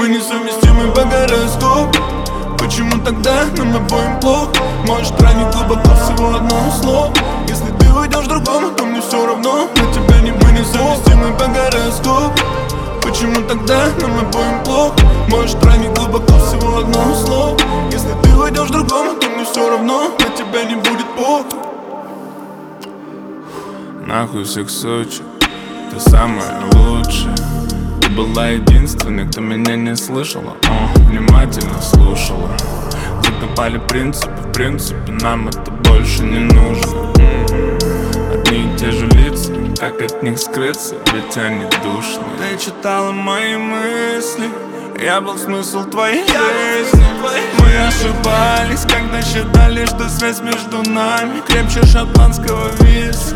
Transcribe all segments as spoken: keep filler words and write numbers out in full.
Мы несовместимы по гороскопу. Почему тогда нам обоим плохо? Может ранить глубоко всего одно слово. Если ты уйдешь к другому, то мне все равно. На тебя не мы несовместимы по гороскопу. Почему тогда нам обоим плохо? Может ранить глубоко всего одно слово. Если ты уйдешь к другому, то мне все равно. На тебя не будет плохо. Нахуй всех Сочи, ты самая лучшая. Ты была единственной, кто меня не слышала, о, внимательно слушала. Закопали принципы, в принципе нам это больше не нужно. Одни и те же лица, как от них скрыться, ведь они душные. Ты читала мои мысли, я был смысл твоей жизни. Мы ошибались, когда считали, что связь между нами крепче шотландского виски.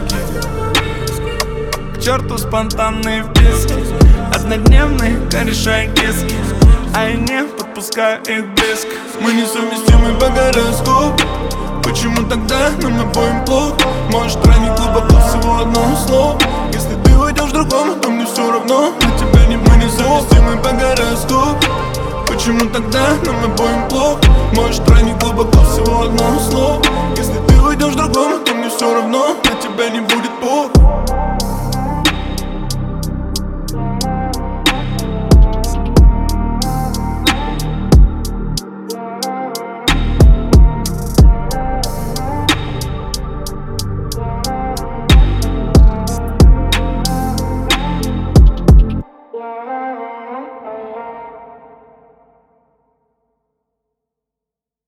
К черту спонтанные вписки, однодневные кореша и киски, а я не подпускаю их близко. Мы несовместимы по гороскопу. Почему тогда нам обоим плохо? Может ранить глубоко всего одно слово. Если ты уйдешь к другому, то мне все равно. На тебя не мы несовместимы по гороскопу. Почему тогда нам обоим плохо? Может ранить глубоко всего одно слово. Если ты уйдешь к другому, то мне все равно. На тебя не